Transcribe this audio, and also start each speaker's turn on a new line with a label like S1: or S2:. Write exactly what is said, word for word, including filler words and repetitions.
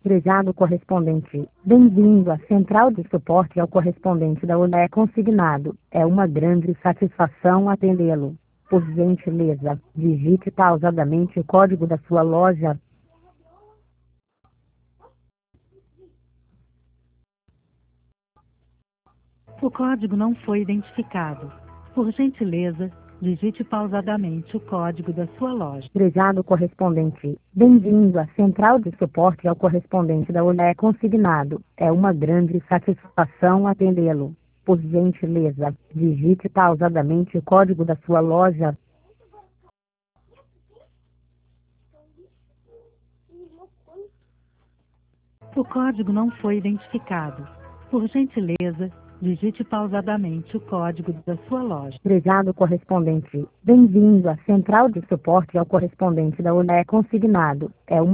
S1: Prezado correspondente, bem-vindo à central de suporte ao correspondente da Olé consignado. É uma grande satisfação atendê-lo. Por gentileza, digite pausadamente o código da sua loja.
S2: O código não foi identificado. Por gentileza, digite pausadamente o código da sua loja.
S1: Prezado correspondente, bem-vindo à central de suporte ao correspondente da Olé consignado. É uma grande satisfação atendê-lo. Por gentileza, digite pausadamente o código da sua loja.
S2: O código não foi identificado. Por gentileza, digite pausadamente o código da sua loja.
S1: Prezado correspondente, bem-vindo à central de suporte ao correspondente da Olé consignado. É uma